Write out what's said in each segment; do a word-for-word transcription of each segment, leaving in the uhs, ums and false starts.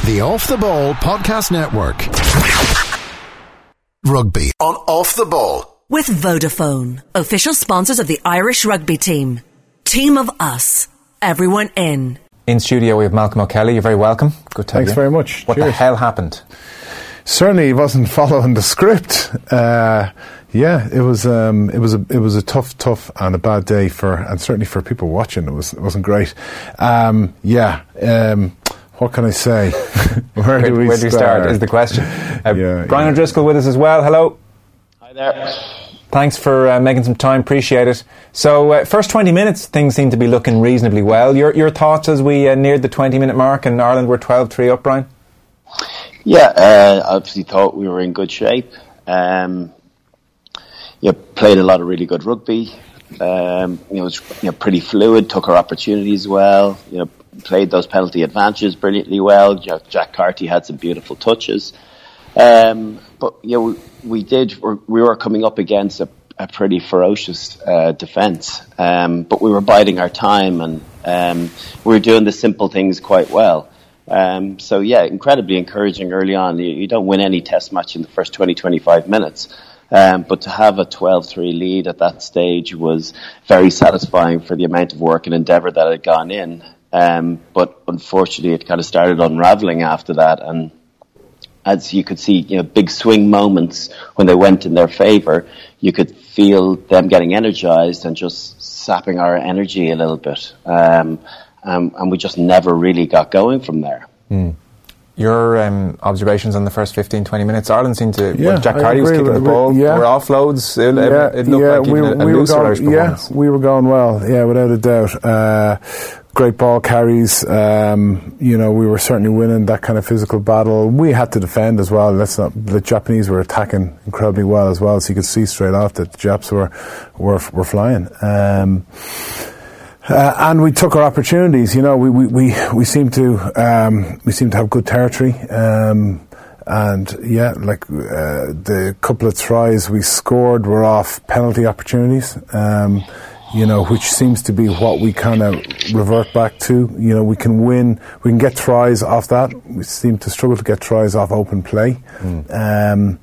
The Off the Ball Podcast Network. Rugby on Off the Ball. With Vodafone, official sponsors of the Irish rugby team. Team of us. Everyone in. In studio we have Malcolm O'Kelly. You're very welcome. Good to have you. Thanks very much. What Cheers. the hell happened? Certainly he wasn't following the script. Uh, yeah, it was um, it was a it was a tough, tough and a bad day for, and certainly for people watching. It was it wasn't great. Um, yeah. Um, what can I say? where, where do we where do we start? start is the question. Uh, yeah, Brian yeah. O'Driscoll with us as well. Hello. Hi there. Thanks for uh, making some time. Appreciate it. So, uh, first twenty minutes, things seem to be looking reasonably well. Your your thoughts as we uh, neared the twenty minute mark and Ireland were twelve three up, Brian? Yeah, uh, I obviously thought we were in good shape. Um, yeah, played a lot of really good rugby. Um, you know, it was you know, pretty fluid. Took our opportunities well. You know, played those penalty advantages brilliantly well. Jack, Jack Carty had some beautiful touches. Um, but yeah, we, we did. We were coming up against a, a pretty ferocious uh, defence, um, but we were biding our time and um, we were doing the simple things quite well. Um, so yeah, incredibly encouraging early on. You, you don't win any test match in the first twenty, twenty-five minutes. Um, but to have a twelve three lead at that stage was very satisfying for the amount of work and endeavour that had gone in. Um, but unfortunately it kind of started unravelling after that, and as you could see, you know, big swing moments when they went in their favour, you could feel them getting energised and just sapping our energy a little bit. Um, Um, and we just never really got going from there. Mm. Your um, observations on the first fifteen, twenty minutes, Ireland seemed to... Yeah, well, Jack Carty was kicking the ball. Yeah. There were offloads. It, yeah, it looked yeah, like we, even a, a we looser going, Irish performance. Yeah, we were going well, yeah, without a doubt. Uh, great ball carries. Um, you know, we were certainly winning that kind of physical battle. We had to defend as well. Let's not, the Japanese were attacking incredibly well as well, so you could see straight off that the Japs were, were, were flying. Um... Uh, and we took our opportunities. You know, we we we, we seem to um, we seem to have good territory, um, and yeah, like uh, the couple of tries we scored were off penalty opportunities. Um, you know, which seems to be what we kind of revert back to. You know, we can win, we can get tries off that. We seem to struggle to get tries off open play. Mm. Um,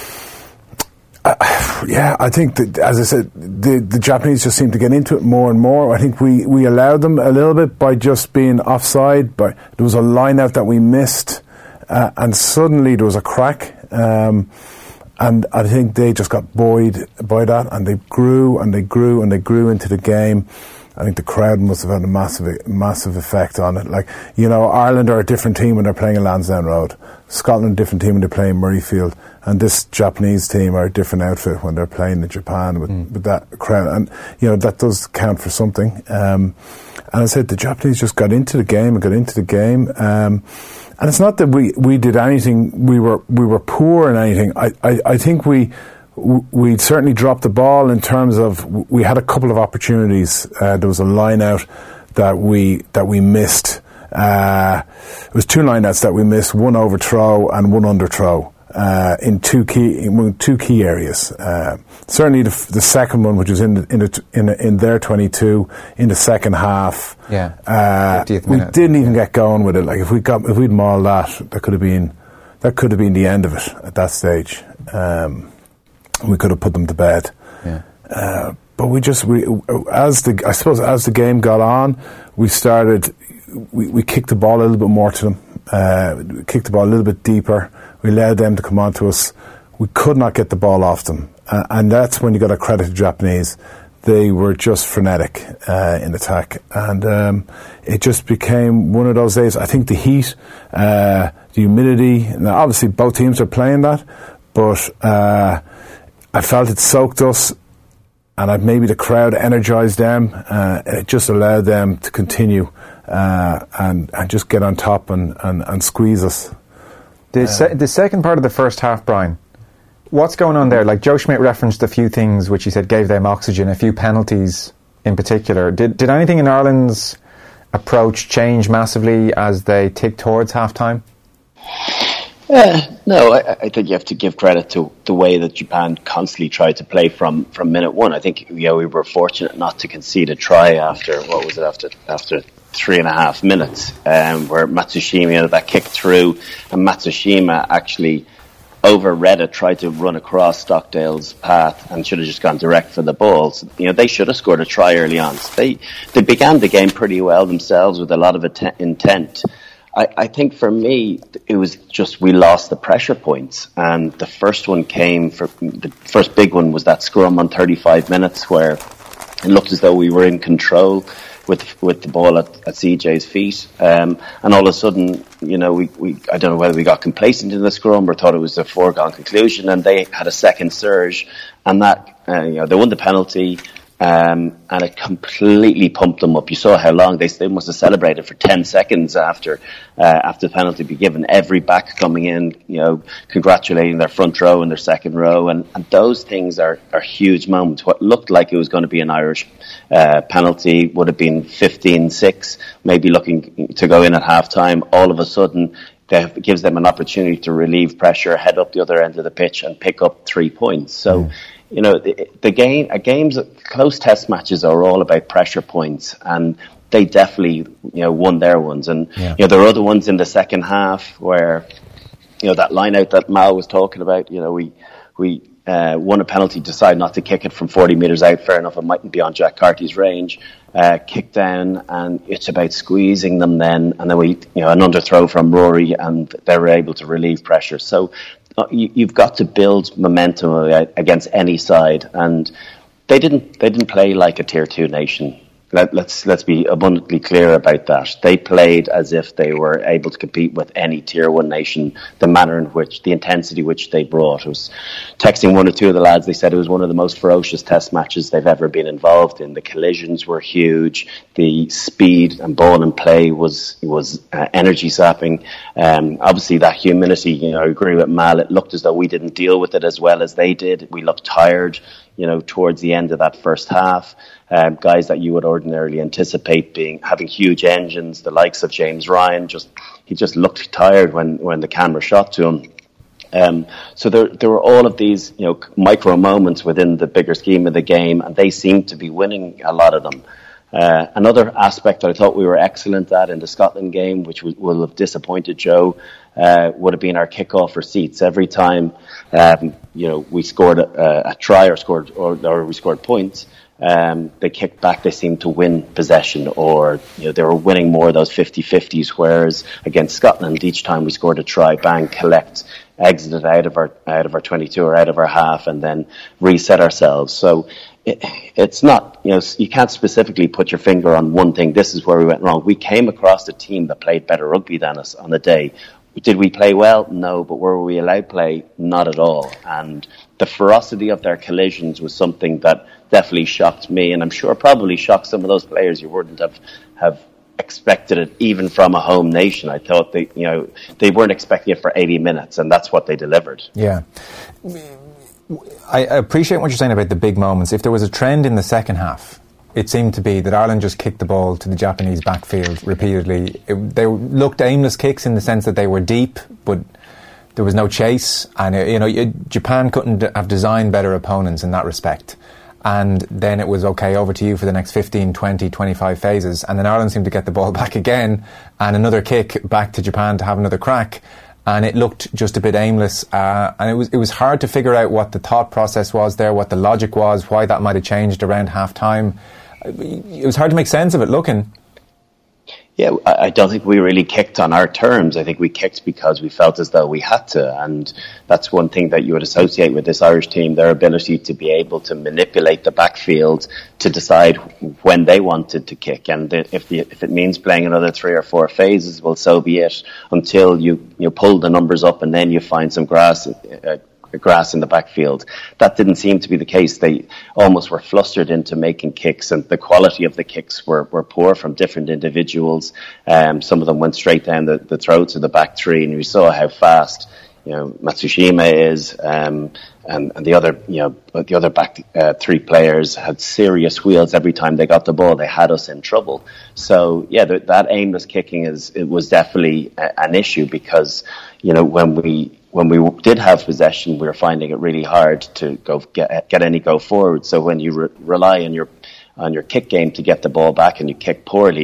Uh, yeah, I think that, as I said, the, the Japanese just seem to get into it more and more. I think we, we allowed them a little bit by just being offside, but there was a line out that we missed, uh, and suddenly there was a crack, um, and I think they just got buoyed by that, and they grew and they grew and they grew into the game. I think the crowd must have had a massive, massive effect on it. Like, you know, Ireland are a different team when they're playing in Lansdowne Road. Scotland, a different team when they're playing Murrayfield. And this Japanese team are a different outfit when they're playing in Japan with, mm. with that crowd. And, you know, that does count for something. Um, and I said, the Japanese just got into the game and got into the game. Um, and it's not that we, we did anything, we were, we were poor in anything. I, I, I think we, we certainly dropped the ball in terms of, we had a couple of opportunities. Uh, there was a line out that we, that we missed. Uh, it was two line outs that we missed, one overthrow and one underthrow. Uh, in two key in two key areas. Uh, certainly the, the second one, which was in the, in, the, in, the, in their twenty-two in the second half. Yeah. Uh, we didn't even yeah. get going with it. Like if we got if we'd mauled that, that could have been that could have been the end of it at that stage. Um, we could have put them to bed. Yeah. Uh, but we just we as the I suppose as the game got on, we started we, we kicked the ball a little bit more to them. Uh, we kicked the ball a little bit deeper. We allowed them to come on to us. We could not get the ball off them. Uh, and that's when you got to credit the Japanese. They were just frenetic uh, in attack. And um, it just became one of those days. I think the heat, uh, the humidity, now obviously both teams are playing that, but uh, I felt it soaked us, and I, maybe the crowd energised them. Uh, it just allowed them to continue uh, and, and just get on top and, and, and squeeze us. The, se- the second part of the first half, Brian, what's going on there? Like Joe Schmidt referenced a few things which he said gave them oxygen, a few penalties in particular. Did did anything in Ireland's approach change massively as they ticked towards half-time? Uh, no, I, I think you have to give credit to the way that Japan constantly tried to play from, from minute one. I think yeah, we were fortunate not to concede a try after, what was it, after after three and a half minutes, um, where Matsushima had that kick through, and Matsushima actually overread it, tried to run across Stockdale's path, and should have just gone direct for the ball. So, you know, they should have scored a try early on. So they they began the game pretty well themselves with a lot of att- intent. I, I think for me, it was just we lost the pressure points, and the first one came for the first big one was that scrum on thirty-five minutes where it looked as though we were in control with with the ball at, at C J's feet, um, and all of a sudden, you know, we, we I don't know whether we got complacent in the scrum or thought it was a foregone conclusion, and they had a second surge, and that uh, you know they won the penalty. Um, and it completely pumped them up. You saw how long they, they must have celebrated for ten seconds after uh, after the penalty be given. Every back coming in, you know, congratulating their front row and their second row, and, and those things are, are huge moments. What looked like it was going to be an Irish uh, penalty would have been fifteen six, maybe looking to go in at half time. All of a sudden, it gives them an opportunity to relieve pressure, head up the other end of the pitch, and pick up three points. So. Mm. You know, the, the game, a games, close test matches are all about pressure points, and they definitely, you know, won their ones. And, yeah. you know, there were other ones in the second half where, you know, that line out that Mal was talking about, you know, we, we, uh, won a penalty, decided not to kick it from forty metres out. Fair enough, it mightn't be on Jack Carty's range. Uh, kick down, and it's about squeezing them then, and then we, you know, an underthrow from Rory, and they were able to relieve pressure. So, You, you've got to build momentum against any side, and they didn't. They didn't play like a tier two nation. Let, let's let's be abundantly clear about that. They played as if they were able to compete with any tier one nation. The manner in which, the intensity which they brought. I was texting one or two of the lads. They said it was one of the most ferocious test matches they've ever been involved in. The collisions were huge. The speed and ball and play was was uh, energy sapping. Um, obviously, that humility. You know, I agree with Mal. It looked as though we didn't deal with it as well as they did. We looked tired. You know, towards the end of that first half. Um, guys that you would ordinarily anticipate being having huge engines, the likes of James Ryan, just he just looked tired when, when the camera shot to him. Um, so there there were all of these, you know, micro moments within the bigger scheme of the game, and they seemed to be winning a lot of them. Uh, another aspect that I thought we were excellent at in the Scotland game, which will, will have disappointed Joe, uh, would have been our kick-off receipts. Every time, um, you know, we scored a, a try or scored or, or we scored points. Um, they kicked back, they seemed to win possession, or you know they were winning more of those fifty-fifties, whereas against Scotland each time we scored a try, bang, collect, exit it out of our out of our twenty-two or out of our half, and then reset ourselves. So it, it's not, you know, you can't specifically put your finger on one thing, this is where we went wrong. We came across a team that played better rugby than us on the day. Did we play well? No, but were we allowed play? Not at all. And the ferocity of their collisions was something that definitely shocked me, and I'm sure probably shocked some of those players. You wouldn't have, have expected it even from a home nation. I thought they, you know, they weren't expecting it for eighty minutes, and that's what they delivered. Yeah. I appreciate what you're saying about the big moments. If there was a trend in the second half, it seemed to be that Ireland just kicked the ball to the Japanese backfield repeatedly. It, they looked aimless kicks in the sense that they were deep, but there was no chase. And, uh, you know, Japan couldn't have designed better opponents in that respect. And then it was, okay, over to you for the next fifteen, twenty, twenty-five phases. And then Ireland seemed to get the ball back again, and another kick back to Japan to have another crack. And it looked just a bit aimless. Uh, and it was it was hard to figure out what the thought process was there, what the logic was, why that might have changed around half-time. It was hard to make sense of it looking. Yeah, I don't think we really kicked on our terms. I think we kicked because we felt as though we had to. And that's one thing that you would associate with this Irish team, their ability to be able to manipulate the backfield to decide when they wanted to kick. And if the, if it means playing another three or four phases, well, so be it, until you, you pull the numbers up and then you find some grass, uh, grass in the backfield. That didn't seem to be the case. They almost were flustered into making kicks, and the quality of the kicks were, were poor from different individuals. Um, some of them went straight down the, the throats of the back three, and we saw how fast, you know, Matsushima is, um, and, and the other, you know, the other back uh, three players had serious wheels every time they got the ball. They had us in trouble. So yeah, th- that aimless kicking is it was definitely a, an issue, because you know when we when we did have possession, we were finding it really hard to go get get any go forward. So when you re- rely on your on your kick game to get the ball back and you kick poorly,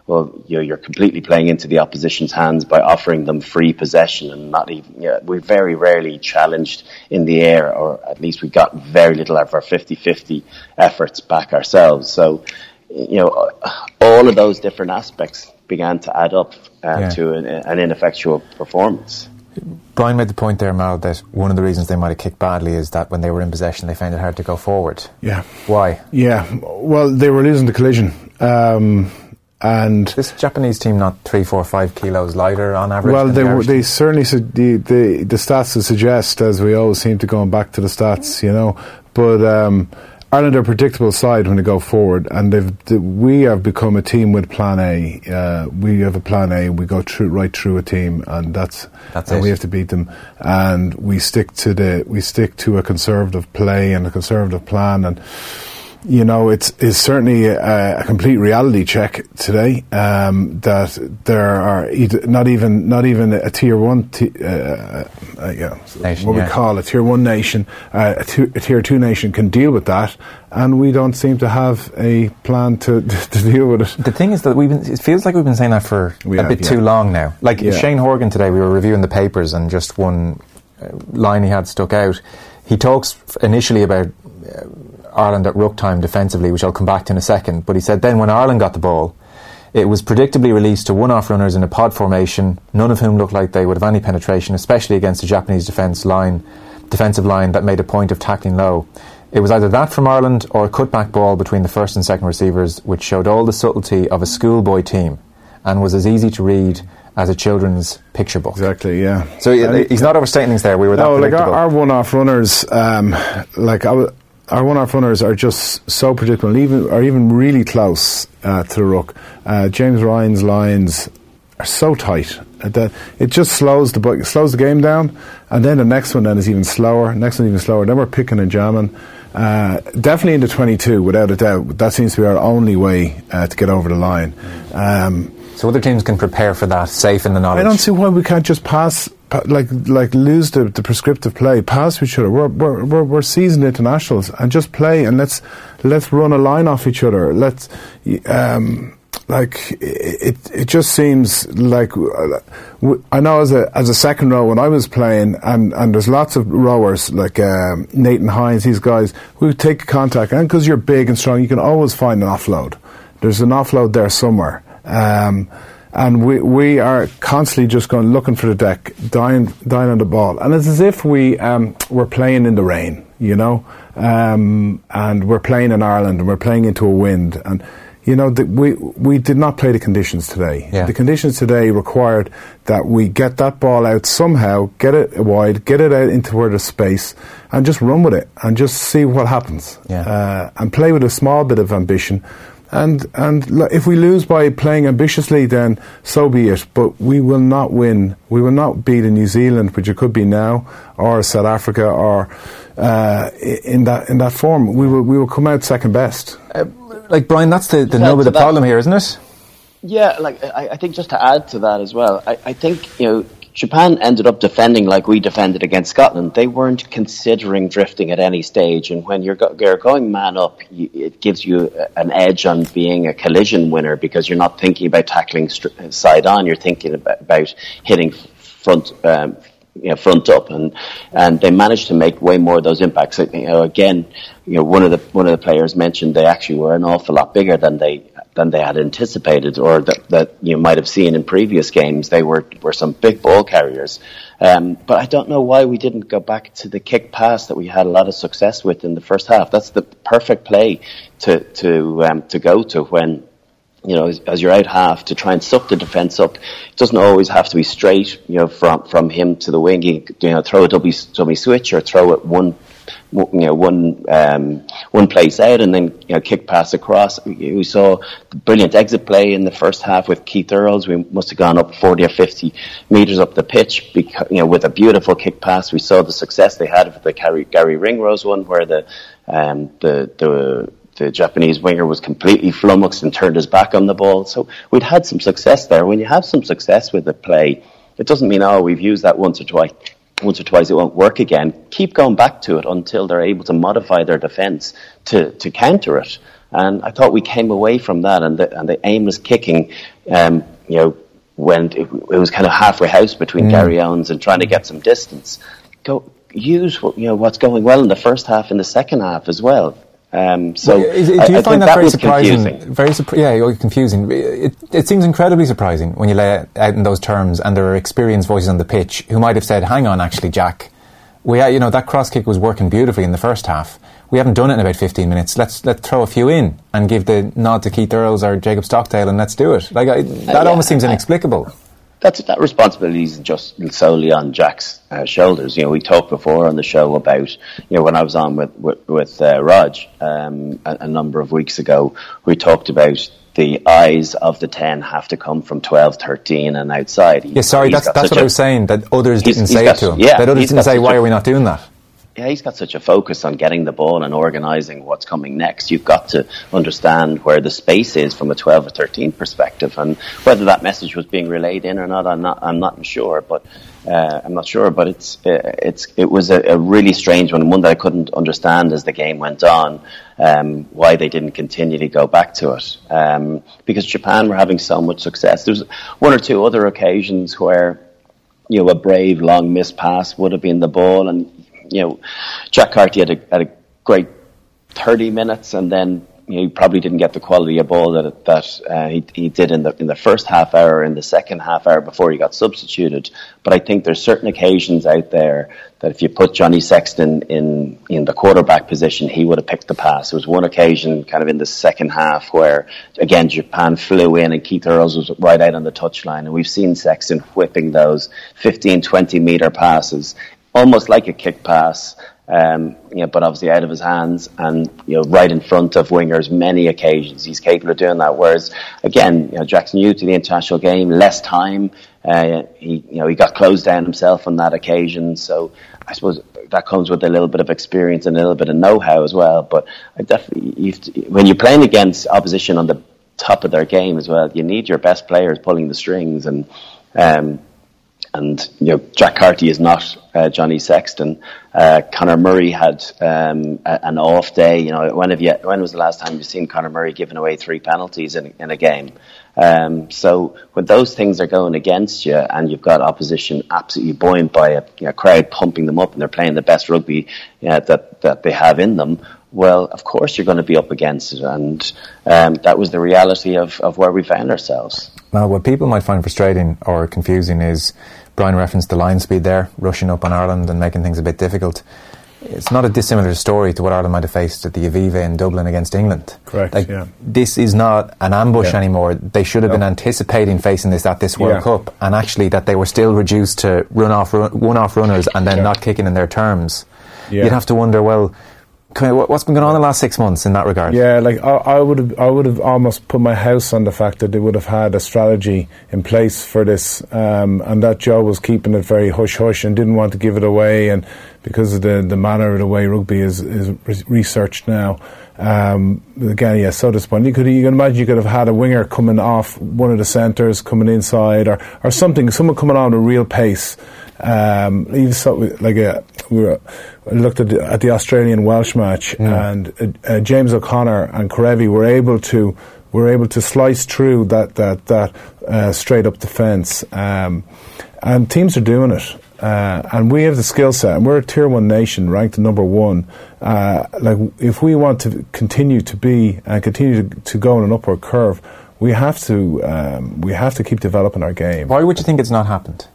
well, you know, you're completely playing into the opposition's hands by offering them free possession and not even, you know, we're very rarely challenged in the air, or at least we got very little of our fifty-fifty efforts back ourselves. So, you know, all of those different aspects began to add up uh, yeah. to an, an ineffectual performance. Brian made the point there, Mal, that one of the reasons they might have kicked badly is that when they were in possession they found it hard to go forward. Yeah. Why? Yeah, well, they were losing the collision. Um, and this Japanese team not three, four, five kilos lighter on average? Well, they the were, they certainly, su- the, the, the stats would suggest, as we always seem to going back to the stats, you know, but um, Ireland are a predictable side when they go forward, and they've, the, we have become a team with plan A. Uh, we have a plan A, we go through, right through a team, and that's, that's and it. we have to beat them, and we stick to the we stick to a conservative play and a conservative plan, and you know, it's, it's certainly a, a complete reality check today um, that there are not even not even a tier one, t- uh, uh, yeah, nation, what yeah. we call a tier one nation, uh, a, t- a tier two nation can deal with that, and we don't seem to have a plan to to deal with it. The thing is that we've been, it feels like we've been saying that for we a have, bit yeah. too long now. Like yeah. Shane Horgan today, we were reviewing the papers, and just one line he had stuck out. He talks initially about Uh, Ireland at ruck time defensively, which I'll come back to in a second, but he said then when Ireland got the ball, it was predictably released to one-off runners in a pod formation, none of whom looked like they would have any penetration, especially against the Japanese defence line, defensive line that made a point of tackling low. It was either that from Ireland or a cut-back ball between the first and second receivers, which showed all the subtlety of a schoolboy team and was as easy to read as a children's picture book. Exactly, yeah. So yeah, he's not overstating things there. We were that no, predictable. like our, our one-off runners, um, like I. Our one-off runners are just so predictable, even are even really close uh, to the ruck. Uh, James Ryan's lines are so tight that it just slows the bu- slows the game down, and then the next one then is even slower. Next one even slower. Then we're picking and jamming. Uh, definitely into twenty-two, without a doubt. That seems to be our only way uh, to get over the line. Um, so other teams can prepare for that, safe in the knowledge. I don't see why we can't just pass. Like, like lose the, the prescriptive play, pass each other. We're, we're we're we're seasoned internationals, and just play and let's let's run a line off each other. Let's um, like it. It just seems like I know as a as a second row when I was playing, and, and there's lots of rowers like um, Nathan Hines. These guys who take contact, and because you're big and strong, you can always find an offload. There's an offload there somewhere. Um, And we we are constantly just going looking for the deck, dying dying on the ball, and it's as if we um, we're playing in the rain, you know, um, and we're playing in Ireland, and we're playing into a wind, and you know the, we we did not play the conditions today. Yeah. The conditions today required that we get that ball out somehow, get it wide, get it out into where there's space, and just run with it, and just see what happens, yeah. uh, and play with a small bit of ambition. And and if we lose by playing ambitiously, then so be it. But we will not win. We will not beat a New Zealand, which it could be now, or South Africa, or uh, in that in that form. We will we will come out second best. Uh, like Brian, that's the, the yeah, nub of so the problem here, isn't it? Yeah, like I, I think just to add to that as well, I, I think you know Japan ended up defending like we defended against Scotland. They weren't considering drifting at any stage, and when you're, go- you're going man up, you, it gives you an edge on being a collision winner because you're not thinking about tackling st- side on. You're thinking about, about hitting front, um, you know, front up, and and they managed to make way more of those impacts. You know, again, you know, one of the one of the players mentioned they actually were an awful lot bigger than they. than they had anticipated, or that, that you might have seen in previous games. They were, were some big ball carriers. Um, but I don't know why we didn't go back to the kick pass that we had a lot of success with in the first half. That's the perfect play to, to, um, to go to when, you know, as, as you're out half, to try and suck the defence up. It doesn't always have to be straight, you know, from, from him to the wing. You, you know, throw a dummy, dummy switch or throw it one, you know, one um, one place out and then you know kick pass across. We saw the brilliant exit play in the first half with Keith Earls. We must have gone up forty or fifty metres up the pitch, because, you know, with a beautiful kick pass. We saw the success they had with the Gary, Gary Ringrose one, where the um, the the the Japanese winger was completely flummoxed and turned his back on the ball. So we'd had some success there. When you have some success with the play, it doesn't mean, oh, we've used that once or twice. Once or twice it won't work again. Keep going back to it until they're able to modify their defence to, to counter it. And I thought we came away from that, and the, and the aimless kicking, um, you know, when it, it was kind of halfway house between mm. Gary Owens and trying to get some distance. Go use what, you know, what's going well in the first half, in the second half as well. Um, so well, is, do you I, find I that, that very was surprising? Confusing. Very surpri- yeah, confusing. It, it seems incredibly surprising when you lay it out in those terms, and there are experienced voices on the pitch who might have said, "Hang on, actually, Jack, we, you know, that cross kick was working beautifully in the first half. We haven't done it in about fifteen minutes. Let's let's throw a few in and give the nod to Keith Earls or Jacob Stockdale, and let's do it." Like I, that uh, yeah, almost seems inexplicable. That's that responsibility isn't just solely on Jack's uh, shoulders. You know, we talked before on the show about, you know, when I was on with with, with uh, Raj um, a, a number of weeks ago, we talked about the eyes of the ten have to come from twelve, thirteen and outside. He, yeah, sorry, that's that's what a, I was saying. That others didn't say got, it to him. Yeah, that others didn't say, "Why a, are we not doing that?" Yeah, he's got such a focus on getting the ball and organising what's coming next. You've got to understand where the space is from a twelve or thirteen perspective, and whether that message was being relayed in or not, I'm not. I'm not sure, but uh, I'm not sure. But it's uh, it's it was a, a really strange one, and one that I couldn't understand as the game went on. Um, why they didn't continually go back to it, um, because Japan were having so much success. There's one or two other occasions where, you know, a brave long missed pass would have been the ball, and you know, Jack Carty had a, had a great thirty minutes, and then, you know, he probably didn't get the quality of ball that that uh, he, he did in the in the first half hour, in the second half hour before he got substituted. But I think there's certain occasions out there that if you put Johnny Sexton in in the quarterback position, he would have picked the pass. There was one occasion, kind of in the second half, where again Japan flew in and Keith Earls was right out on the touchline, and we've seen Sexton whipping those fifteen, twenty metre passes, almost like a kick pass, um, you know, but obviously out of his hands, and, you know, right in front of wingers many occasions. He's capable of doing that. Whereas, again, you know, Jack's new to the international game, less time. Uh, he, you know, he got closed down himself on that occasion. So I suppose that comes with a little bit of experience and a little bit of know-how as well. But I definitely, you've to, when you're playing against opposition on the top of their game as well, you need your best players pulling the strings, and, um, And, you know, Jack Carty is not uh, Johnny Sexton. Uh, Conor Murray had um, a, an off day. You know, when have you, when was the last time you've seen Conor Murray giving away three penalties in, in a game? Um, so when those things are going against you, and you've got opposition absolutely buoyant by a, you know, crowd pumping them up, and they're playing the best rugby, you know, that that they have in them, well, of course you're going to be up against it. And um, that was the reality of, of where we found ourselves. Now, what people might find frustrating or confusing is Brian referenced the line speed there, rushing up on Ireland and making things a bit difficult. It's not a dissimilar story to what Ireland might have faced at the Aviva in Dublin against England. Correct, like, yeah. This is not an ambush yeah. anymore. They should have no. been anticipating facing this at this World yeah. Cup, and actually that they were still reduced to run off, run, one-off runners and then yeah. not kicking in their terms. Yeah. You'd have to wonder, well, what's been going on in the last six months in that regard? Yeah, like I, I would have, I would have almost put my house on the fact that they would have had a strategy in place for this, um, and that Joe was keeping it very hush hush and didn't want to give it away, and because of the the manner of the way rugby is is researched now. Um, again, yeah, so disappointing. You could, you can imagine you could have had a winger coming off one of the centres, coming inside, or or something, someone coming on at a real pace. Um, even so, like a, we were, I looked at the, at the Australian Welsh match, mm. and uh, uh, James O'Connor and Karevi were able to were able to slice through that that that uh, straight up defence, um, and teams are doing it. Uh, and we have the skill set, and we're a tier one nation, ranked number one. Uh, like, if we want to continue to be and continue to, to go on an upward curve, we have to um, we have to keep developing our game. Why would you think it's not happened?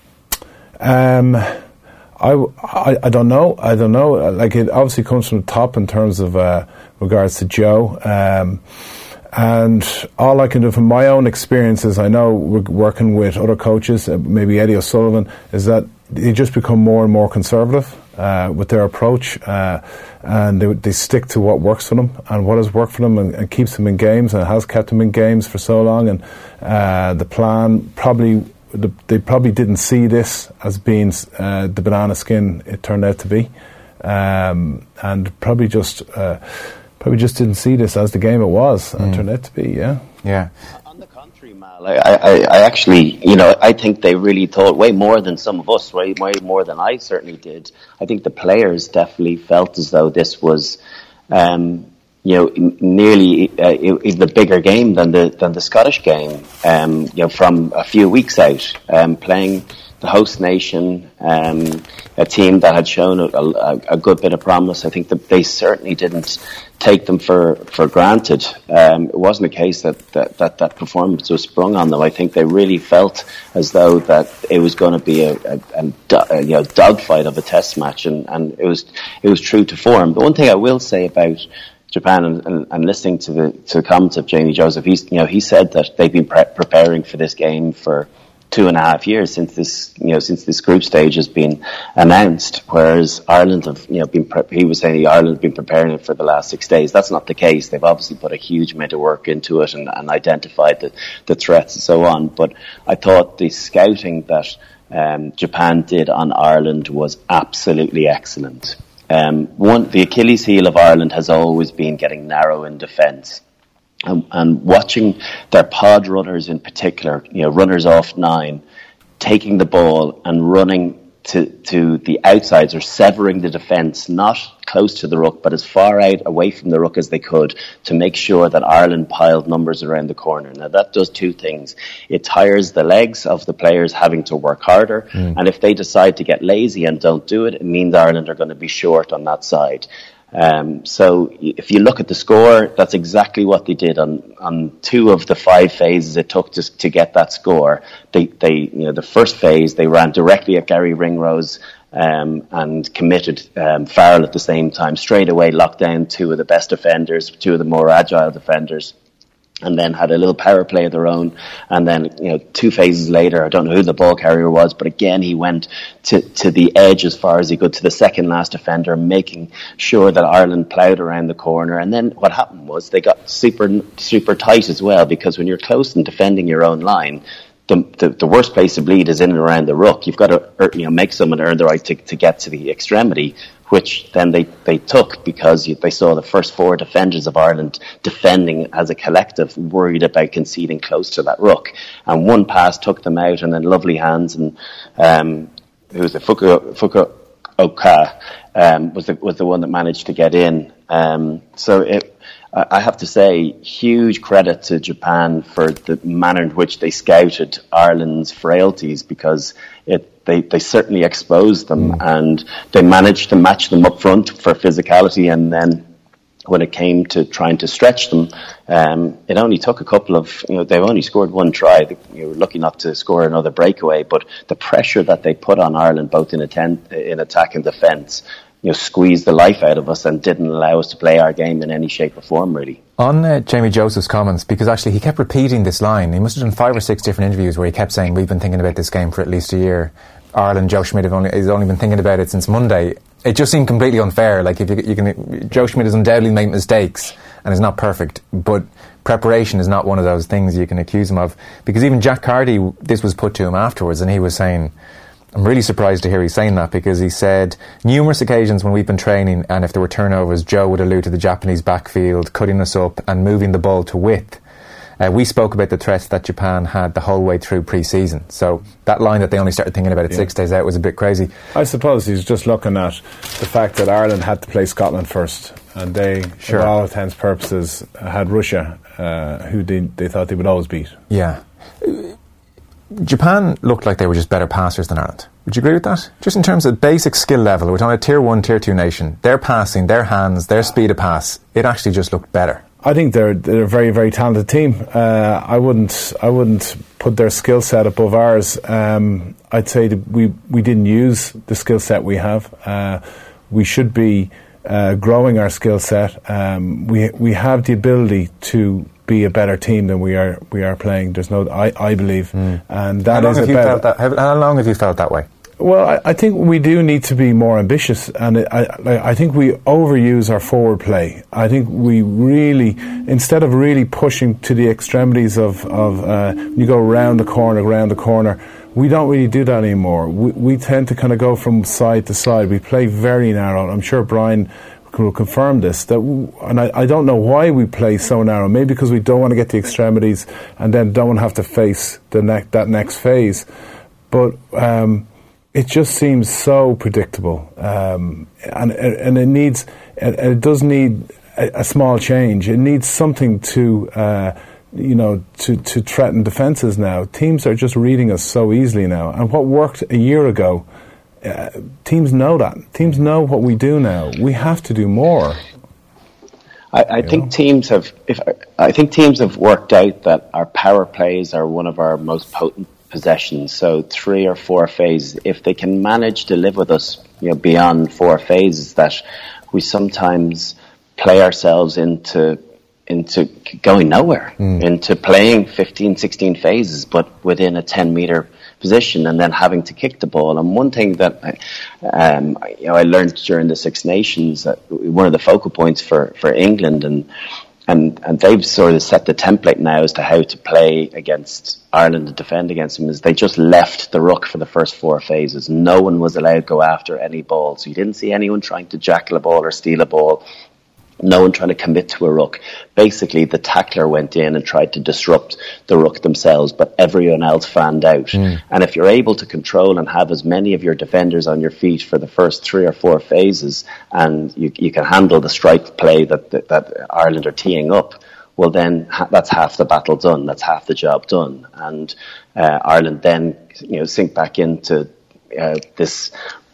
Um, I, I, I don't know. I don't know. Like, it obviously comes from the top in terms of uh, regards to Joe. Um, and all I can do from my own experiences, I know we're working with other coaches, uh, maybe Eddie O'Sullivan, is that they just become more and more conservative uh, with their approach, uh, and they, they stick to what works for them and what has worked for them, and, and keeps them in games, and has kept them in games for so long. And uh, the plan probably... The, they probably didn't see this as being uh, the banana skin it turned out to be, um, and probably just uh, probably just didn't see this as the game it was and mm. turned out to be. Yeah, yeah. On the contrary, Mal, I, I, I actually, you know, I think they really thought way more than some of us, way, way more than I certainly did. I think the players definitely felt as though this was, um, you know, nearly uh, even a bigger game than the than the Scottish game. Um, you know, from a few weeks out, um, playing the host nation, um, a team that had shown a, a, a good bit of promise. I think that they certainly didn't take them for, for granted. Um, it wasn't a case that that, that that performance was sprung on them. I think they really felt as though that it was going to be a, a, a, a you know dogfight of a test match, and, and it was it was true to form. The one thing I will say about Japan, and, and, and listening to the to the comments of Jamie Joseph, he's you know he said that they've been pre- preparing for this game for two and a half years since this, you know, since this group stage has been announced. Whereas Ireland have, you know, been. Pre- he was saying Ireland have been preparing it for the last six days. That's not the case. They've obviously put a huge amount of work into it and, and identified the, the threats and so on. But I thought the scouting that um, Japan did on Ireland was absolutely excellent. Um, one, the Achilles heel of Ireland has always been getting narrow in defence. And, and watching their pod runners in particular, you know, runners off nine, taking the ball and running to, to the outsides or severing the defence, not close to the ruck, but as far out away from the ruck as they could, to make sure that Ireland piled numbers around the corner. Now that does two things. It tires the legs of the players having to work harder. Mm. And if they decide to get lazy and don't do it, it means Ireland are going to be short on that side. Um, so if you look at the score, that's exactly what they did on, on two of the five phases it took to, to get that score. They, they, you know, the first phase, they ran directly at Gary Ringrose, um, and committed, um, foul at the same time, straight away locked down two of the best defenders, two of the more agile defenders. And then had a little power play of their own. And then, you know, two phases later, I don't know who the ball carrier was, but again, he went to, to the edge as far as he could, to the second last defender, making sure that Ireland ploughed around the corner. And then what happened was they got super, super tight as well, because when you're close and defending your own line, the, the, the worst place to bleed is in and around the ruck. You've got to, you know, make someone earn the right to, to get to the extremity, which then they, they took because you, they saw the first four defenders of Ireland defending as a collective, worried about conceding close to that ruck. And one pass took them out, and then lovely hands, and um, who was it? Fuku, Fukuoka um, was the was the one that managed to get in. Um, so it. I have to say, huge credit to Japan for the manner in which they scouted Ireland's frailties, because it, they, they certainly exposed them, mm. and they managed to match them up front for physicality. And then when it came to trying to stretch them, um, it only took a couple of, you know, they've only scored one try. They, you were lucky not to score another breakaway, but the pressure that they put on Ireland, both in, atten- in attack and defence, you know, squeezed the life out of us and didn't allow us to play our game in any shape or form, really. On uh, Jamie Joseph's comments, because actually he kept repeating this line. He must have done five or six different interviews where he kept saying, we've been thinking about this game for at least a year. Ireland, Joe Schmidt have only, has only been thinking about it since Monday. It just seemed completely unfair. Like, if you, you can, Joe Schmidt has undoubtedly made mistakes and is not perfect, but preparation is not one of those things you can accuse him of. Because even Jack Carty, this was put to him afterwards, and he was saying, I'm really surprised to hear he's saying that, because he said numerous occasions when we've been training, and if there were turnovers, Joe would allude to the Japanese backfield cutting us up and moving the ball to width. Uh, we spoke about the threats that Japan had the whole way through pre-season. So that line that they only started thinking about it yeah. six days out was a bit crazy. I suppose he's just looking at the fact that Ireland had to play Scotland first, and they, sure. for all intents and purposes, had Russia, uh, who they, they thought they would always beat. Yeah. Japan looked like they were just better passers than Ireland. Would you agree with that? Just in terms of basic skill level, we're talking a tier one, tier two nation. Their passing, their hands, their speed of pass, it actually just looked better. I think they're they're a very, very talented team. Uh, I wouldn't I wouldn't put their skill set above ours. Um, I'd say that we, we didn't use the skill set we have. Uh, we should be uh, growing our skill set. Um, we we have the ability to be a better team than we are we are playing. There's no I, I believe, mm. and that how is long have you about, felt that, how, how long have you felt that way? Well, I, I think we do need to be more ambitious, and it, I, I think we overuse our forward play. I think we really, instead of really pushing to the extremities of, of uh, you go round the corner, around the corner, we don't really do that anymore. We, we tend to kind of go from side to side. We play very narrow. I'm sure Brian will confirm this. That, w- and I, I don't know why we play so narrow. Maybe because we don't want to get the extremities and then don't have to face the ne- that next phase. But um, it just seems so predictable, um, and and it needs, it, it does need a, a small change. It needs something to, uh, you know, to, to threaten defences now. Teams are just reading us so easily now. And what worked a year ago, uh, teams know that. Teams know what we do now. We have to do more. I, I think know? teams have. If I think teams have worked out that our power plays are one of our most potent possessions. So three or four phases. If they can manage to live with us, you know, beyond four phases, that we sometimes play ourselves into into going nowhere, mm. into playing fifteen, sixteen phases, but within a ten meter position, and then having to kick the ball. And one thing that um, you know, I learned during the Six Nations, that one of the focal points for, for England, and and and they've sort of set the template now as to how to play against Ireland and defend against them, is they just left the ruck for the first four phases. No one was allowed to go after any ball, so you didn't see anyone trying to jackal a ball or steal a ball. No one trying to commit to a ruck. Basically, the tackler went in and tried to disrupt the ruck themselves, but everyone else fanned out. Mm. And if you're able to control and have as many of your defenders on your feet for the first three or four phases, and you, you can handle the strike play that, that, that Ireland are teeing up, well then ha- that's half the battle done. That's half the job done. And uh, Ireland then, you know, sink back into uh, this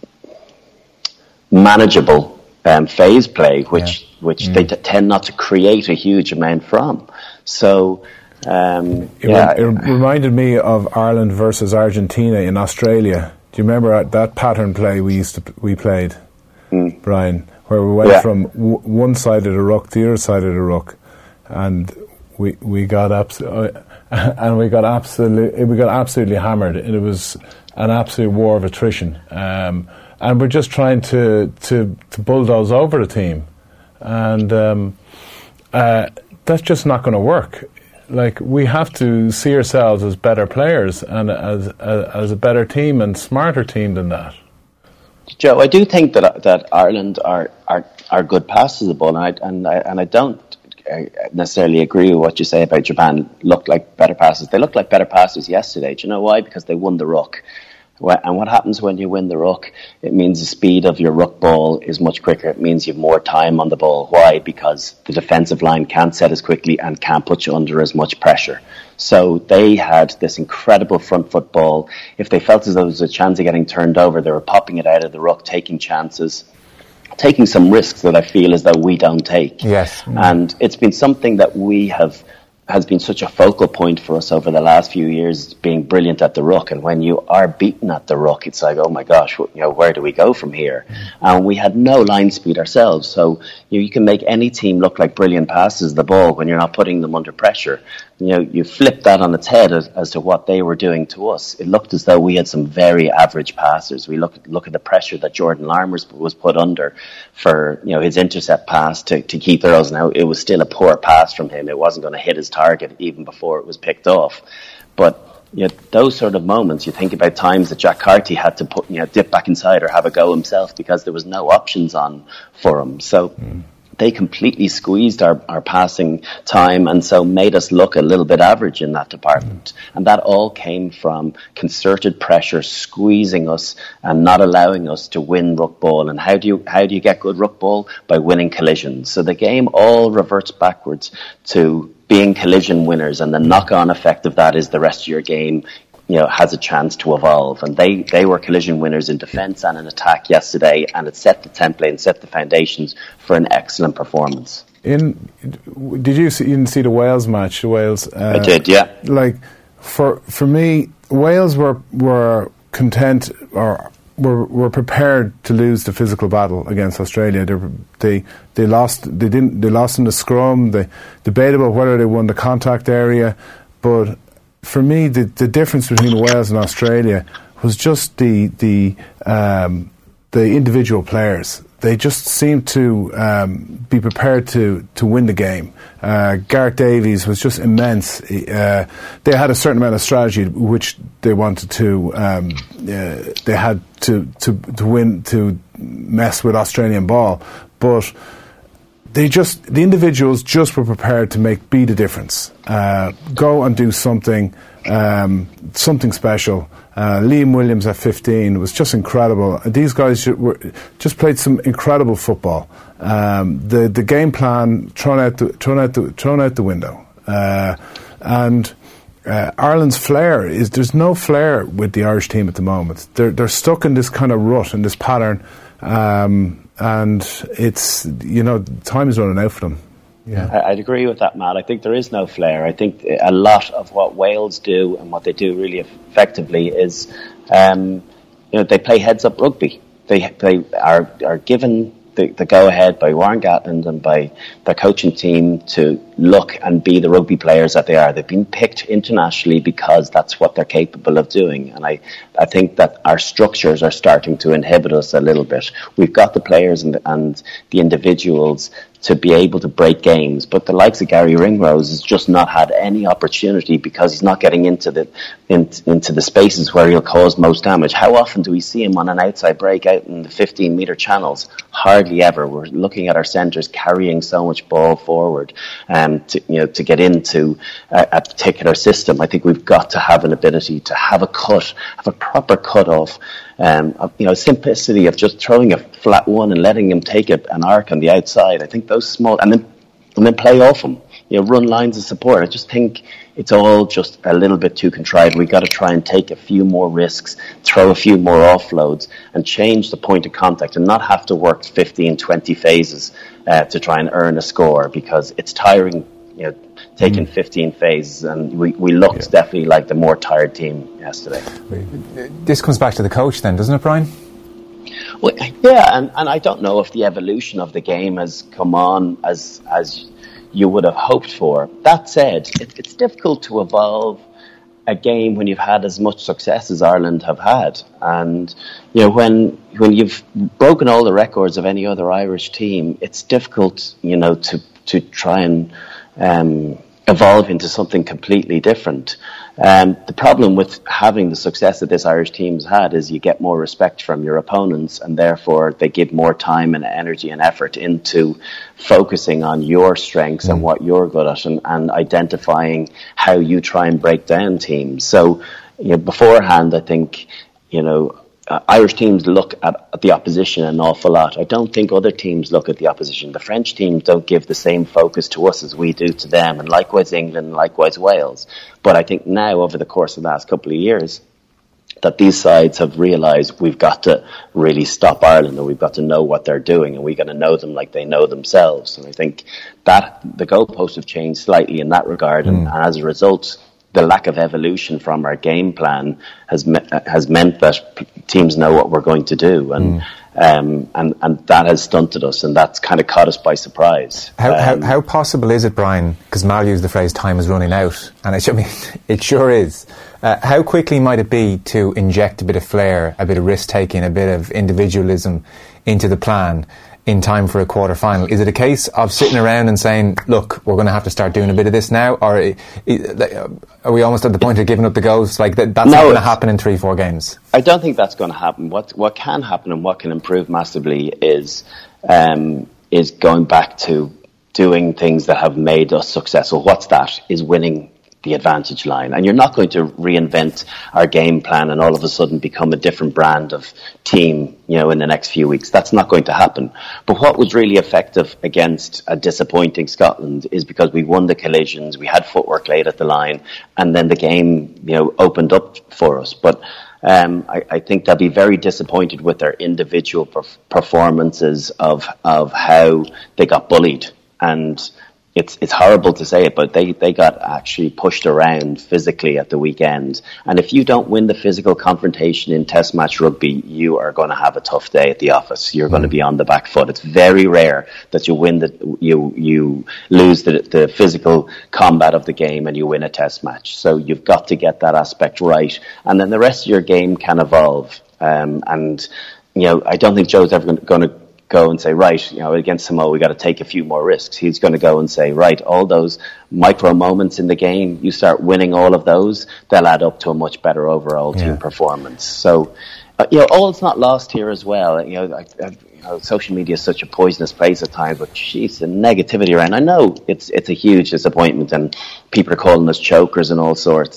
manageable Um, phase play, which yeah. which mm. they t- tend not to create a huge amount from. So, um, it, yeah. re- it reminded me of Ireland versus Argentina in Australia. Do you remember that pattern play we used to we played, mm. Brian, where we went yeah. from w- one side of the ruck to the other side of the ruck, and we we got abs- uh, and we got absolutely we got absolutely hammered. It was an absolute war of attrition. Um, And we're just trying to, to, to bulldoze over the team. And um, uh, that's just not going to work. Like, we have to see ourselves as better players and as, as as a better team and smarter team than that. Joe, I do think that that Ireland are are, are good passers of the ball, and I, and I, and I don't necessarily agree with what you say about Japan looked like better passers. They looked like better passers yesterday. Do you know why? Because they won the ruck. And what happens when you win the ruck? It means the speed of your ruck ball is much quicker. It means you have more time on the ball. Why? Because the defensive line can't set as quickly and can't put you under as much pressure. So they had this incredible front foot ball. If they felt as though there was a chance of getting turned over, they were popping it out of the ruck, taking chances, taking some risks that I feel as though we don't take. Yes. Mm. And it's been something that we have has been such a focal point for us over the last few years, being brilliant at the ruck. And when you are beaten at the ruck, it's like, oh my gosh, you know, where do we go from here? And um, we had no line speed ourselves. So you, know, you can make any team look like brilliant passes of the ball when you're not putting them under pressure. You know, you flip that on its head as, as to what they were doing to us. It looked as though we had some very average passers. We look look at the pressure that Jordan Larmour was put under for, you know, his intercept pass to, to Keith Earls. Now, it was still a poor pass from him. It wasn't going to hit his target even before it was picked off. But you know, those sort of moments, you think about times that Jack Carty had to put, you know, dip back inside or have a go himself because there was no options on for him. So mm. they completely squeezed our, our passing time, and so made us look a little bit average in that department. Mm. And that all came from concerted pressure squeezing us and not allowing us to win ruck ball. And how do you how do you get good ruck ball? By winning collisions. So the game all reverts backwards to being collision winners, and the knock-on effect of that is the rest of your game, you know, has a chance to evolve. And they, they were collision winners in defence and in attack yesterday, and it set the template and set the foundations for an excellent performance. In did you see, you didn't see the Wales match? The Wales, uh, I did, yeah. Like for for me, Wales were were content or were were prepared to lose the physical battle against Australia. They they they lost. They didn't. They lost in the scrum. They debatable whether they won the contact area, but for me, the the difference between Wales and Australia was just the the um, the individual players. They just seemed to um, be prepared to, to win the game. Uh, Gareth Davies was just immense. Uh, they had a certain amount of strategy which they wanted to. Um, uh, they had to, to to win to mess with Australian ball, but they just the individuals just were prepared to make be the difference. Uh, go and do something, um, something special. Uh, Liam Williams at fifteen was just incredible. These guys were, just played some incredible football. Um, the the game plan thrown out the, thrown out the, thrown out the window, uh, and uh, Ireland's flair is there's no flair with the Irish team at the moment. They're they're stuck in this kind of rut and this pattern, um, and it's you know time is running out for them. Yeah. I'd agree with that, Matt. I think there is no flair. I think a lot of what Wales do and what they do really effectively is, um, you know, they play heads-up rugby. They they are are given the, the go-ahead by Warren Gatland and by the coaching team to look and be the rugby players that they are. They've been picked internationally because that's what they're capable of doing. And I, I think that our structures are starting to inhibit us a little bit. We've got the players and the, and the individuals to be able to break games, but the likes of Gary Ringrose has just not had any opportunity because he's not getting into the in, into the spaces where he'll cause most damage. How often do we see him on an outside break out in the fifteen metre channels? Hardly ever. We're looking at our centres carrying so much ball forward um, to, you know, to get into a, a particular system. I think we've got to have an ability to have a cut, have a proper cut off. Um, of, you know, simplicity of just throwing a flat one and letting him take a, an arc on the outside. I think those small, and then and then play off him. You know, run lines of support. I just think it's all just a little bit too contrived. We've got to try and take a few more risks, throw a few more offloads, and change the point of contact, and not have to work fifteen, twenty phases uh, to try and earn a score, because it's tiring. You know, taking mm. fifteen phases, and we, we looked yeah. definitely like the more tired team yesterday. This comes back to the coach then, doesn't it, Brian? Well, yeah, and, and I don't know if the evolution of the game has come on as as you would have hoped for. That said, it, it's difficult to evolve a game when you've had as much success as Ireland have had. And you know, when when you've broken all the records of any other Irish team, it's difficult, you know, to to try and Um, evolve into something completely different. Um, the problem with having the success that this Irish team's had is you get more respect from your opponents, and therefore they give more time and energy and effort into focusing on your strengths mm. and what you're good at, and, and identifying how you try and break down teams. So, you know, beforehand, I think, you know, Uh, Irish teams look at, at the opposition an awful lot. I don't think other teams look at the opposition. The French teams don't give the same focus to us as we do to them, and likewise England, likewise Wales. But I think now, over the course of the last couple of years, that these sides have realised we've got to really stop Ireland, and we've got to know what they're doing, and we've got to know them like they know themselves. And I think that the goalposts have changed slightly in that regard, mm. and, and as a result, the lack of evolution from our game plan has me- has meant that p- teams know what we're going to do, and mm. um, and and that has stunted us, and that's kind of caught us by surprise. How um, how, how possible is it, Brian? Because Mal used the phrase "time is running out," and it, I mean, it sure is. Uh, how quickly might it be to inject a bit of flair, a bit of risk taking, a bit of individualism into the plan in time for a quarter final? Is it a case of sitting around and saying, look, we're going to have to start doing a bit of this now, or are we almost at the point of giving up the ghost? Like that, that's no, not going to happen in three, four games? I don't think that's going to happen. What what can happen and what can improve massively is um, is going back to doing things that have made us successful. What's that? Is winning the advantage line. And you're not going to reinvent our game plan and all of a sudden become a different brand of team, you know, in the next few weeks. That's not going to happen. But what was really effective against a disappointing Scotland is because we won the collisions, we had footwork late at the line, and then the game, you know, opened up for us. But um, I, I think they'll be very disappointed with their individual perf- performances of of how they got bullied. And It's it's horrible to say it, but they, they got actually pushed around physically at the weekend. And if you don't win the physical confrontation in Test match rugby, you are going to have a tough day at the office. You're mm. going to be on the back foot. It's very rare that you win the you you lose the the physical combat of the game and you win a Test match. So you've got to get that aspect right, and then the rest of your game can evolve. Um, and you know, I don't think Joe's ever going to go and say, right, you know, against Samoa, we got to take a few more risks. He's going to go and say, right, all those micro moments in the game, you start winning all of those, they'll add up to a much better overall team yeah. performance. So, uh, you know, all's not lost here as well. You know, I, I, oh, social media is such a poisonous place at times, but jeez, the negativity around. I know it's it's a huge disappointment, and people are calling us chokers and all sorts.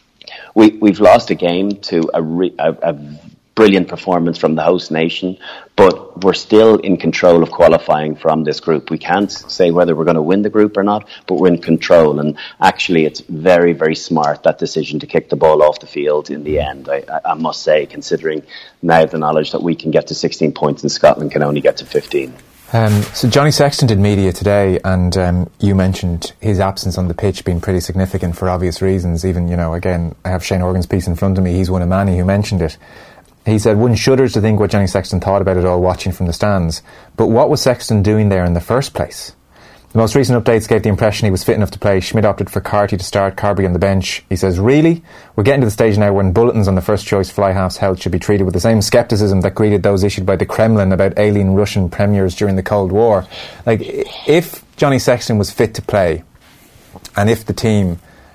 We we've lost a game to a, re, a, a brilliant performance from the host nation, but we're still in control of qualifying from this group. We can't say whether we're going to win the group or not, but we're in control. And actually, it's very, very smart, that decision to kick the ball off the field in the end, I, I must say, considering now the knowledge that we can get to sixteen points and Scotland can only get to fifteen. Um, so Johnny Sexton did media today, and um, you mentioned his absence on the pitch being pretty significant for obvious reasons. Even, you know, again, I have Shane Horgan's piece in front of me. He's one of many who mentioned it. He said, one shudders to think what Johnny Sexton thought about it all watching from the stands. But what was Sexton doing there in the first place? The most recent updates gave the impression he was fit enough to play. Schmidt opted for Carty to start, Carbery on the bench. He says, really? We're getting to the stage now when bulletins on the first choice fly half's health should be treated with the same scepticism that greeted those issued by the Kremlin about alien Russian premiers during the Cold War. Like, if Johnny Sexton was fit to play, and if the team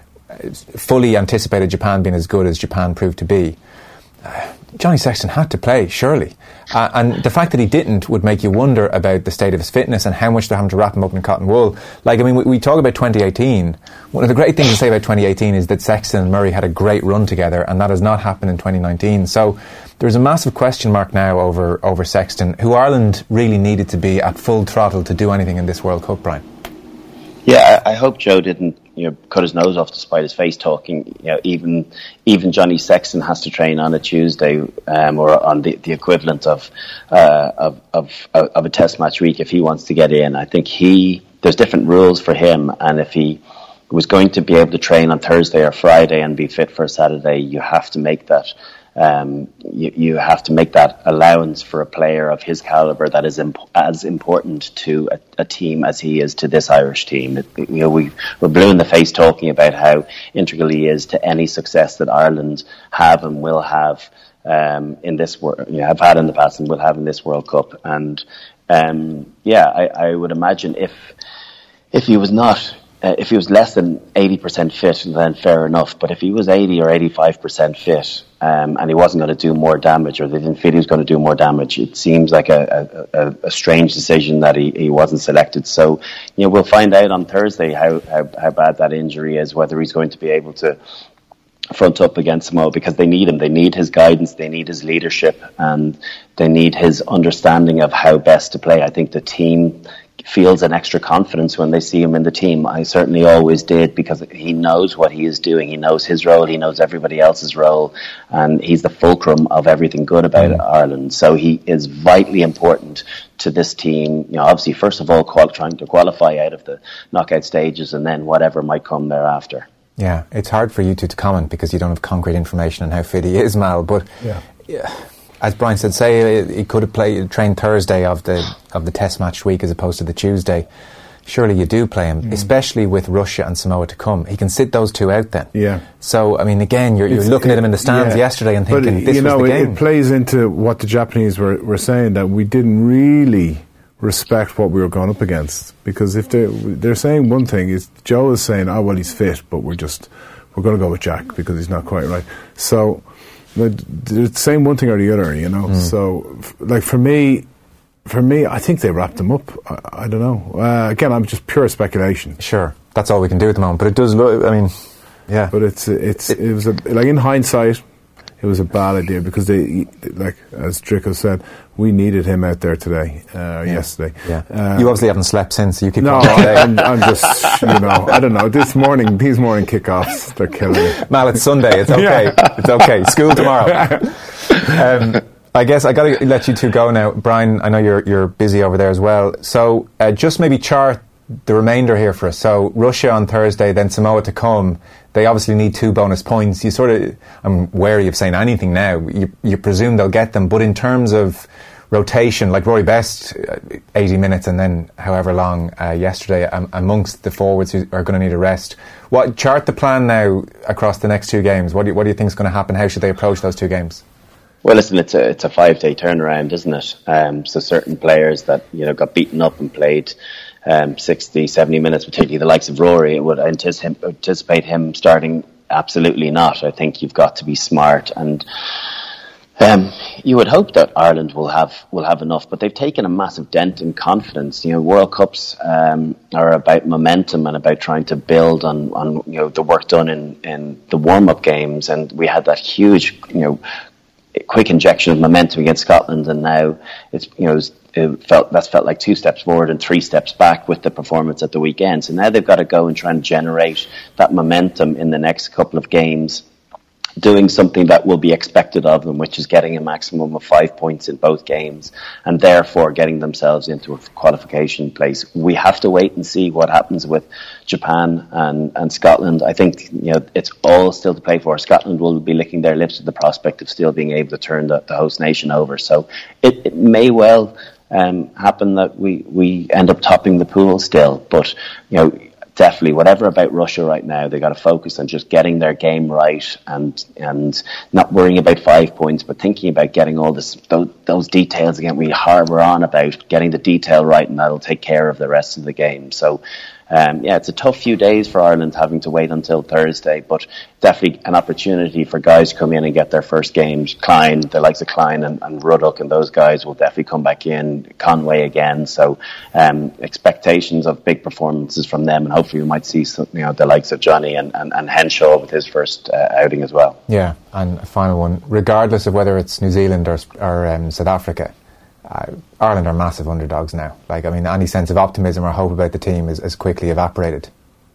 fully anticipated Japan being as good as Japan proved to be, uh, Johnny Sexton had to play, surely. Uh, and the fact that he didn't would make you wonder about the state of his fitness and how much they're having to wrap him up in cotton wool. Like, I mean, we, we talk about twenty eighteen. One of the great things to say about twenty eighteen is that Sexton and Murray had a great run together, and that has not happened in twenty nineteen. So there's a massive question mark now over, over Sexton, who Ireland really needed to be at full throttle to do anything in this World Cup, Brian. Yeah, I, I hope Joe didn't, you know, cut his nose off to spite his face talking. You know, even even Johnny Sexton has to train on a Tuesday, um, or on the, the equivalent of, uh, of of of a Test match week if he wants to get in. I think he there's different rules for him, and if he was going to be able to train on Thursday or Friday and be fit for Saturday, you have to make that. Um, you, you have to make that allowance for a player of his calibre that is imp- as important to a, a team as he is to this Irish team. It, you know, we, we're blue in the face talking about how integral he is to any success that Ireland have and will have um, in this world, you know, have had in the past and will have in this World Cup. And um, yeah, I, I would imagine if if he was not. Uh, if he was less than eighty percent fit, then fair enough. But if he was eighty or eighty-five percent fit, um, and he wasn't going to do more damage, or they didn't feel he was going to do more damage, it seems like a, a, a strange decision that he, he wasn't selected. So, you know, we'll find out on Thursday how, how, how bad that injury is, whether he's going to be able to front up against Samoa, because they need him. They need his guidance, they need his leadership, and they need his understanding of how best to play. I think the team feels an extra confidence when they see him in the team. I certainly always did, because he knows what he is doing. He knows his role, he knows everybody else's role, and he's the fulcrum of everything good about mm. Ireland. So he is vitally important to this team. You know, obviously, first of all, qual- trying to qualify out of the knockout stages, and then whatever might come thereafter. Yeah, it's hard for you two to comment because you don't have concrete information on how fit he is, Mal, but yeah. yeah. As Brian said, say he could have played trained Thursday of the of the Test match week as opposed to the Tuesday. Surely you do play him, mm. especially with Russia and Samoa to come. He can sit those two out then. Yeah. So I mean, again, you're, you're looking at him in the stands yeah. yesterday and thinking, but, this you know, was the game. It plays into what the Japanese were were saying, that we didn't really respect what we were going up against, because if they they're saying one thing, is Joe is saying, oh well, he's fit, but we're just we're going to go with Jack because he's not quite right. So. They're saying one thing or the other, you know. Mm. So, like for me, for me, I think they wrapped them up. I, I don't know. Uh, again, I'm just pure speculation. Sure, that's all we can do at the moment. But it does look. I mean, yeah. But it's it's it, it was a, like in hindsight, it was a bad idea, because they, like as Drico said, we needed him out there today, uh, yeah. yesterday. Yeah. Uh, you obviously haven't slept since, so you keep. No, I'm, I'm just, you know, I don't know. This morning, these morning kickoffs, they're killing me. Mal, it's Sunday. It's okay. Yeah. It's okay. School tomorrow. um, I guess I got to let you two go now, Brian. I know you're you're busy over there as well. So uh, just maybe chart the remainder here for us. So Russia on Thursday, then Samoa to come. They obviously need two bonus points. You sort of, I'm wary of saying anything now. You, you presume they'll get them, but in terms of rotation, like Rory Best, uh, eighty minutes and then however long uh, yesterday, um, amongst the forwards who are going to need a rest. What chart the plan now across the next two games? What do you, what do you think is going to happen? How should they approach those two games? Well, listen, it's a it's a five day turnaround, isn't it? Um, so certain players that you know got beaten up and played um, sixty, seventy minutes, particularly the likes of Rory, would anticipate, anticipate him starting. Absolutely not. I think you've got to be smart, and um, you would hope that Ireland will have will have enough, but they've taken a massive dent in confidence. You know, World Cups um, are about momentum and about trying to build on, on you know the work done in, in the warm up games, and we had that huge you know quick injection of momentum against Scotland, and now it's you know it felt that's felt like two steps forward and three steps back with the performance at the weekend. So now they've got to go and try and generate that momentum in the next couple of games, doing something that will be expected of them, which is getting a maximum of five points in both games, and therefore getting themselves into a qualification place. We have to wait and see what happens with Japan and, and Scotland. I think you know it's all still to play for. Scotland will be licking their lips at the prospect of still being able to turn the, the host nation over. So it, it may well um, happen that we, we end up topping the pool still, but you know. Definitely, whatever about Russia right now, they got to focus on just getting their game right and and not worrying about five points, but thinking about getting all this those, those details again. We harbour on about getting the detail right, and that'll take care of the rest of the game. So, um, yeah, it's a tough few days for Ireland having to wait until Thursday, but definitely an opportunity for guys to come in and get their first games. Klein, the likes of Klein and, and Ruddock and those guys will definitely come back in. Conway again. So, um, expectations of big performances from them, and hopefully we might see some, you know, the likes of Johnny and, and, and Henshaw with his first uh, outing as well. Yeah, and a final one. Regardless of whether it's New Zealand or, or um, South Africa, uh, Ireland are massive underdogs now. Like, I mean, any sense of optimism or hope about the team is, is quickly evaporated.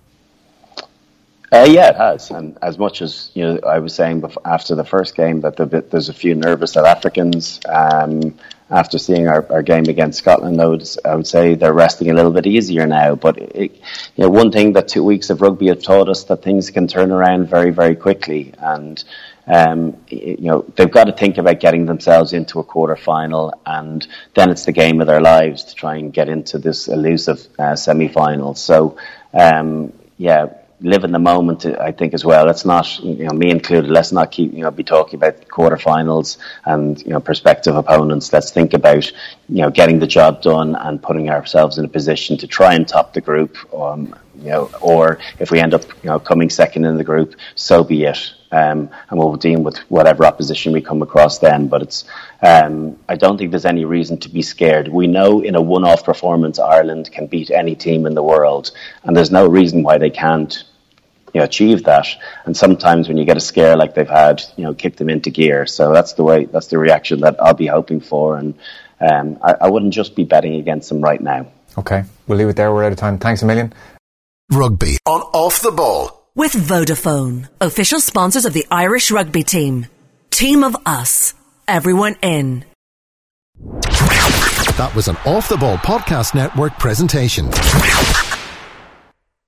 Uh, yeah, it has. And as much as you know, I was saying before, after the first game that the, there's a few nervous South Africans. Um, after seeing our, our game against Scotland, I would, I would say they're resting a little bit easier now. But it, you know, one thing that two weeks of rugby have taught us that things can turn around very, very quickly. And um, you know, they've got to think about getting themselves into a quarter final, and then it's the game of their lives to try and get into this elusive uh, semi-final. So, um, yeah. Live in the moment, I think, as well. Let's not, you know, me included, let's not keep, you know, be talking about quarterfinals and, you know, prospective opponents. Let's think about, you know, getting the job done and putting ourselves in a position to try and top the group. Um, you know, or if we end up, you know, coming second in the group, so be it. Um, and we'll deal with whatever opposition we come across then. But it's, um, I don't think there's any reason to be scared. We know in a one-off performance, Ireland can beat any team in the world, and there's no reason why they can't, you know, achieve that. And sometimes when you get a scare like they've had, you know, kick them into gear. So that's the way, that's the reaction that I'll be hoping for. And um, I, I wouldn't just be betting against them right now. Okay, we'll leave it there. We're out of time. Thanks a million. Rugby on Off the Ball. With Vodafone, official sponsors of the Irish rugby team. Team of us. Everyone in. That was an Off the Ball Podcast Network presentation.